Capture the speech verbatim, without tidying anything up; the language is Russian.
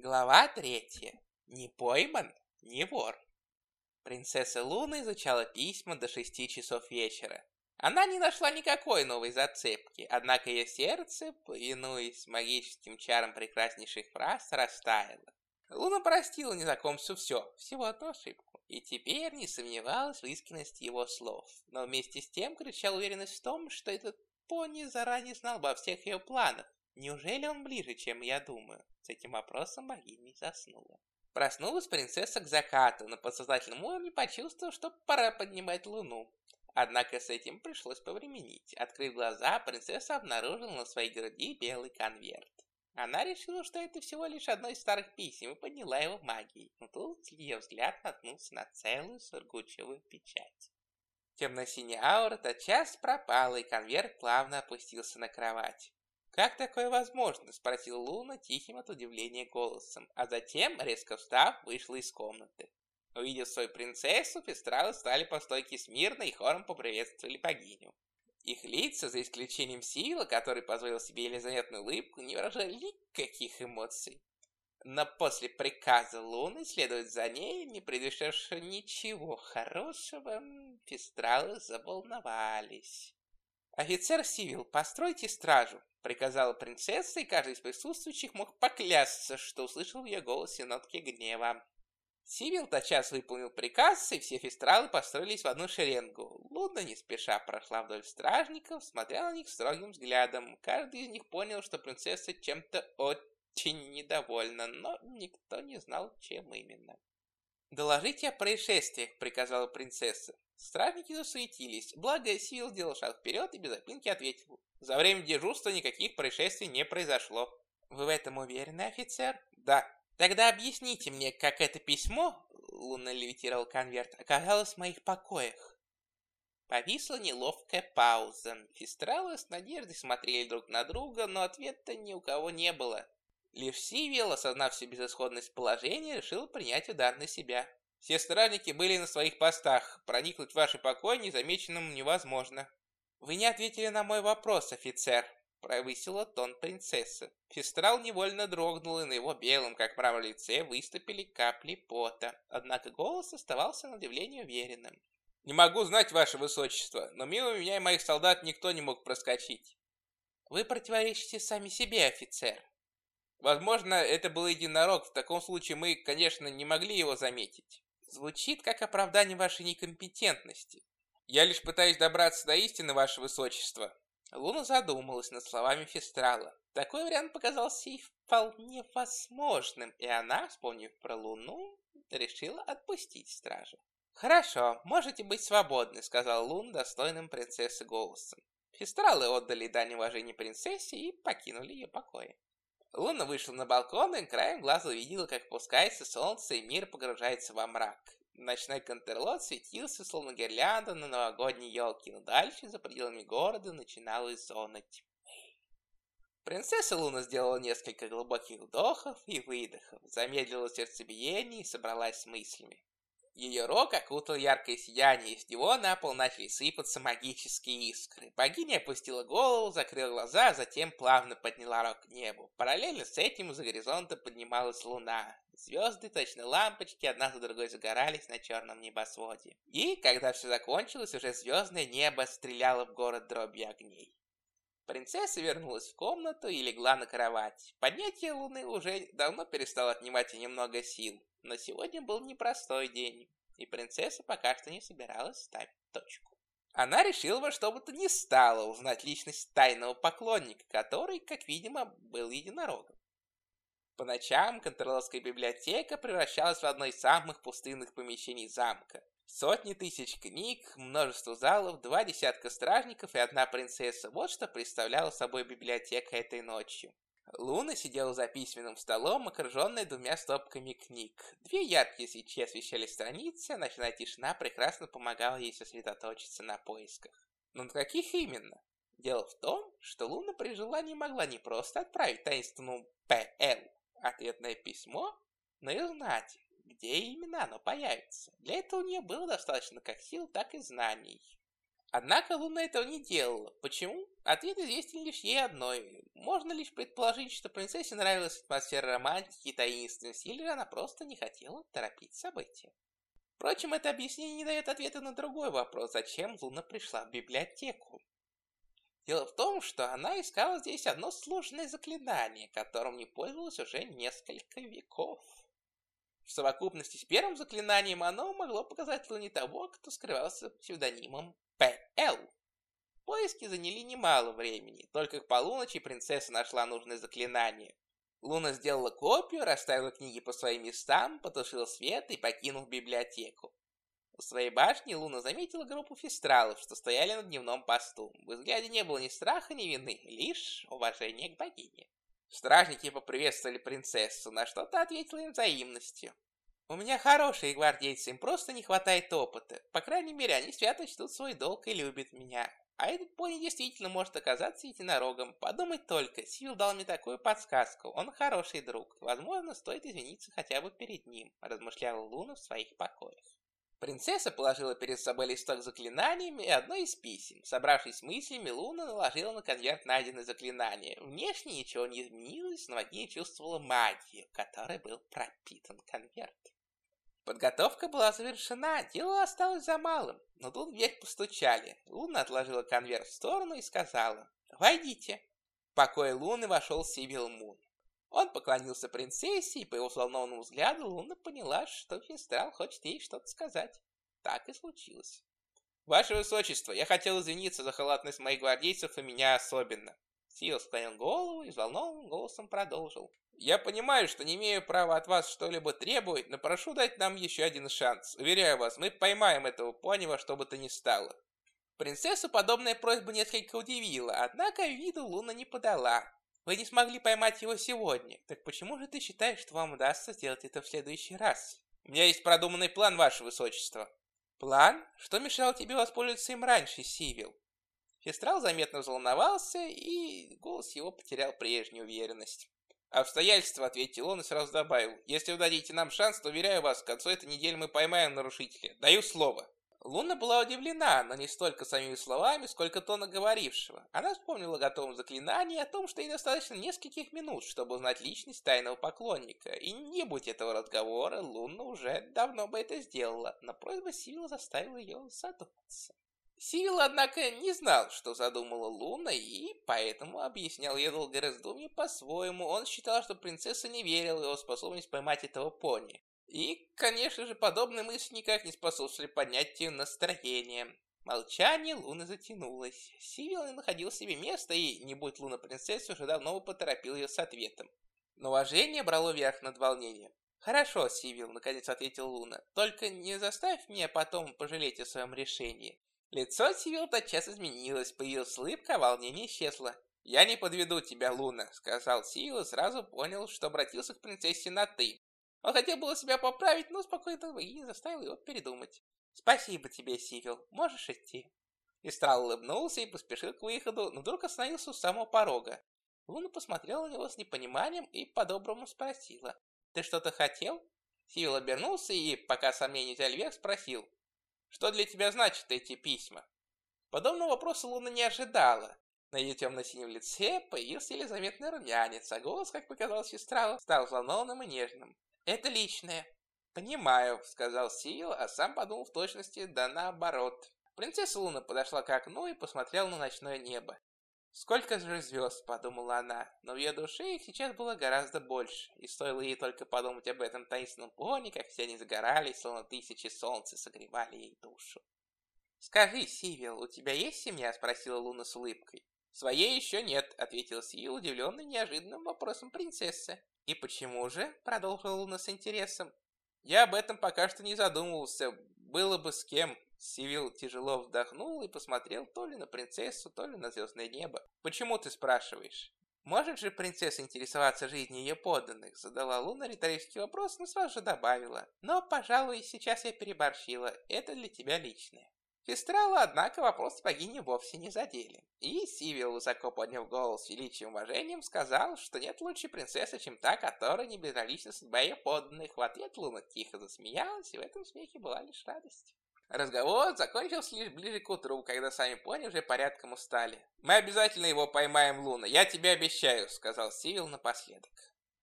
Глава третья. Не пойман, не вор. Принцесса Луна изучала письма до шести часов вечера. Она не нашла никакой новой зацепки, однако ее сердце, повинуясь магическим чарам прекраснейших фраз, растаяло. Луна простила незнакомцу все, всего одну ошибку, и теперь не сомневалась в искренности его слов, но вместе с тем кричала уверенность в том, что этот пони заранее знал обо всех ее планах. Неужели он ближе, чем я думаю? С этим вопросом богиня заснула. Проснулась принцесса к закату, на подсознательном уровне почувствовав, что пора поднимать луну. Однако с этим пришлось повременить. Открыв глаза, принцесса обнаружила на своей груди белый конверт. Она решила, что это всего лишь одно из старых писем, и подняла его магией. Но тут ее взгляд наткнулся на целую сургучевую печать. Темно-синяя аура тотчас пропала, и конверт плавно опустился на кровать. «Как такое возможно?» – спросила Луна тихим от удивления голосом, а затем, резко встав, вышла из комнаты. Увидев свою принцессу, фестралы стали по стойке смирно и хором поприветствовали богиню. Их лица, за исключением Сивила, который позволил себе еле заметную улыбку, не выражали никаких эмоций. Но после приказа Луны следовать за ней, не предвещавшего ничего хорошего, фестралы заволновались. «Офицер Сивил, постройте стражу», — приказала принцесса, и каждый из присутствующих мог поклясться, что услышал в ее голосе нотки гнева. Сивил тотчас выполнил приказ, и все фестралы построились в одну шеренгу. Луна не спеша прошла вдоль стражников, смотря на них строгим взглядом. Каждый из них понял, что принцесса чем-то очень недовольна, но никто не знал, чем именно. «Доложите о происшествиях», — приказала принцесса. Стражники засуетились, благо Сивил сделал шаг вперед и без запинки ответил: «За время дежурства никаких происшествий не произошло». «Вы в этом уверены, офицер?» «Да». «Тогда объясните мне, как это письмо, — Луна левитировал конверт, — оказалось в моих покоях». Повисла неловкая пауза. Фестралы с надеждой смотрели друг на друга, но ответа ни у кого не было. Лишь Сивил, осознав всю безысходность положения, решил принять удар на себя. «Все стражники были на своих постах. Проникнуть в ваши покои незамеченным невозможно». «Вы не ответили на мой вопрос, офицер», — повысила тон принцессы. Фестрал невольно дрогнул, и на его белом, как мрамор, лице выступили капли пота. Однако голос оставался на удивление уверенным. «Не могу знать, ваше высочество, но мимо меня и моих солдат никто не мог проскочить». «Вы противоречите сами себе, офицер». «Возможно, это был единорог. В таком случае мы, конечно, не могли его заметить». «Звучит как оправдание вашей некомпетентности». «Я лишь пытаюсь добраться до истины, ваше высочество». Луна задумалась над словами Фестрала. Такой вариант показался ей вполне возможным, и она, вспомнив про Луну, решила отпустить стражу. «Хорошо, можете быть свободны», — сказал Лун достойным принцессы голосом. Фестралы отдали дань уважения принцессе и покинули ее покои. Луна вышла на балкон и краем глаза увидела, как опускается солнце, и мир погружается во мрак. Ночной Кантерлот светился, словно гирлянда на новогодней елке, но дальше, за пределами города, начиналась зона тьмы. Принцесса Луна сделала несколько глубоких вдохов и выдохов, замедлила сердцебиение и собралась с мыслями. Ее рог окутал яркое сияние, и с него на пол начали сыпаться магические искры. Богиня опустила голову, закрыла глаза, а затем плавно подняла рог к небу. Параллельно с этим из-за горизонта поднималась луна. Звезды, точно лампочки, одна за другой загорались на черном небосводе. И, когда все закончилось, уже звездное небо стреляло в город дробью огней. Принцесса вернулась в комнату и легла на кровать. Поднятие луны уже давно перестало отнимать ей немного сил. Но сегодня был непростой день, и принцесса пока что не собиралась ставить точку. Она решила во что бы то ни стало узнать личность тайного поклонника, который, как видимо, был единорогом. По ночам Кантерлотская библиотека превращалась в одно из самых пустынных помещений замка. Сотни тысяч книг, множество залов, два десятка стражников и одна принцесса. Вот что представляла собой библиотека этой ночью. Луна сидела за письменным столом, окруженная двумя стопками книг. Две яркие свечи освещали страницы, а ночная тишина прекрасно помогала ей сосредоточиться на поисках. Но на каких именно? Дело в том, что Луна при желании могла не просто отправить таинственному П Л ответное письмо, но и узнать, где именно оно появится. Для этого у нее было достаточно как сил, так и знаний. Однако Луна этого не делала. Почему? Ответ известен лишь ей одной. Можно лишь предположить, что принцессе нравилась атмосфера романтики и таинственности, или же она просто не хотела торопить события. Впрочем, это объяснение не дает ответа на другой вопрос, зачем Луна пришла в библиотеку. Дело в том, что она искала здесь одно сложное заклинание, которым не пользовалась уже несколько веков. В совокупности с первым заклинанием оно могло показать Луне того, кто скрывался под псевдонимом Пэ Эл. Поиски заняли немало времени, только к полуночи принцесса нашла нужное заклинание. Луна сделала копию, расставила книги по своим местам, потушила свет и покинула библиотеку. У своей башни Луна заметила группу фестралов, что стояли на дневном посту. В взгляде не было ни страха, ни вины, лишь уважение к богине. Стражники поприветствовали принцессу, на что та ответила им взаимностью. «У меня хорошие гвардейцы, им просто не хватает опыта. По крайней мере, они свято чтут свой долг и любят меня. А этот пони действительно может оказаться единорогом. Подумать только, Сивил дал мне такую подсказку. Он хороший друг. Возможно, стоит извиниться хотя бы перед ним», – размышляла Луна в своих покоях. Принцесса положила перед собой листок с заклинаниями и одно из писем. Собравшись с мыслями, Луна наложила на конверт найденное заклинание. Внешне ничего не изменилось, но Магия чувствовала магию, которой был пропитан конверт. Подготовка была завершена, дело осталось за малым, но тут в дверь постучали. Луна отложила конверт в сторону и сказала: «Войдите». В покое Луны вошел Сивил Мун. Он поклонился принцессе, и по его взволнованному взгляду Луна поняла, что Фестрал хочет ей что-то сказать. Так и случилось. «Ваше Высочество, я хотел извиниться за халатность моих гвардейцев и меня особенно». Сивил склонил голову и взволнованным голосом продолжил: «Я понимаю, что не имею права от вас что-либо требовать, но прошу дать нам еще один шанс. Уверяю вас, мы поймаем этого пони во что бы то ни стало». Принцессу подобная просьба несколько удивила, однако виду Луна не подала. «Вы не смогли поймать его сегодня, так почему же ты считаешь, что вам удастся сделать это в следующий раз?» «У меня есть продуманный план, ваше высочество». «План? Что мешало тебе воспользоваться им раньше, Сивил?» Фестрал заметно взволновался, и голос его потерял прежнюю уверенность. «Обстоятельства», — ответил он и сразу добавил: «если вы дадите нам шанс, то, уверяю вас, к концу этой недели мы поймаем нарушителя. Даю слово». Луна была удивлена, но не столько самими словами, сколько тоном говорившего. Она вспомнила о готовом заклинании, о том, что ей достаточно нескольких минут, чтобы узнать личность тайного поклонника. И не будь этого разговора, Луна уже давно бы это сделала, но просьба Сивила заставила ее задуматься. Сивил, однако, не знал, что задумала Луна, и поэтому объяснял ей долгое раздумье по-своему. Он считал, что принцесса не верила в его способность поймать этого пони. И, конечно же, подобные мысли никак не способствовали поднятию настроения. Молчание Луны затянулось. Сивил не находил себе места, и, не будь Луна принцессой, уже давно бы поторопил ее с ответом. Но уважение брало верх над волнением. «Хорошо, Сивил», — наконец ответил Луна, — «только не заставь меня потом пожалеть о своем решении». Лицо Сивил тотчас изменилось, появилась улыбка, а волнение исчезло. «Я не подведу тебя, Луна», — сказал Сивил и сразу понял, что обратился к принцессе на «ты». Он хотел было себя поправить, но спокойно и заставил его передумать. «Спасибо тебе, Сивил, можешь идти». Фестрал улыбнулся и поспешил к выходу, но вдруг остановился у самого порога. Луна посмотрела на него с непониманием и по-доброму спросила: «Ты что-то хотел?» Сивил обернулся и, пока сомнения взяли вверх, спросил: «Что для тебя значат эти письма?» Подобного вопроса Луна не ожидала. На ее темно-синем лице появился еле заметный румянец, а голос, как показалось Фестралу, стал взволнованным и нежным. «Это личное». «Понимаю», — сказал Сивил, а сам подумал в точности, да наоборот. Принцесса Луна подошла к окну и посмотрела на ночное небо. «Сколько же звезд», — подумала она, но в ее душе их сейчас было гораздо больше, и стоило ей только подумать об этом таинственном пони, как все они загорались, словно тысячи солнц, и согревали ей душу. «Скажи, Сивил, у тебя есть семья?» — спросила Луна с улыбкой. «Своей еще нет», — ответил Сивил, удивленный неожиданным вопросом принцессы. «И почему же?» — продолжила Луна с интересом. «Я об этом пока что не задумывался. Было бы с кем». Сивил тяжело вздохнул и посмотрел то ли на принцессу, то ли на звездное небо. «Почему ты спрашиваешь?» «Может же принцесса интересоваться жизнью ее подданных?» — задала Луна риторический вопрос, но сразу же добавила. «Но, пожалуй, сейчас я переборщила. Это для тебя личное». Фестрала, однако, вопрос богини вовсе не задели. И Сивил, высоко подняв голос с величием и уважением, сказал, что нет лучшей принцессы, чем та, которая не безразлична судьба ее подданных. В ответ Луна тихо засмеялась, и в этом смехе была лишь радость. Разговор закончился лишь ближе к утру, когда сами пони уже порядком устали. «Мы обязательно его поймаем, Луна, я тебе обещаю», — сказал Сивил напоследок.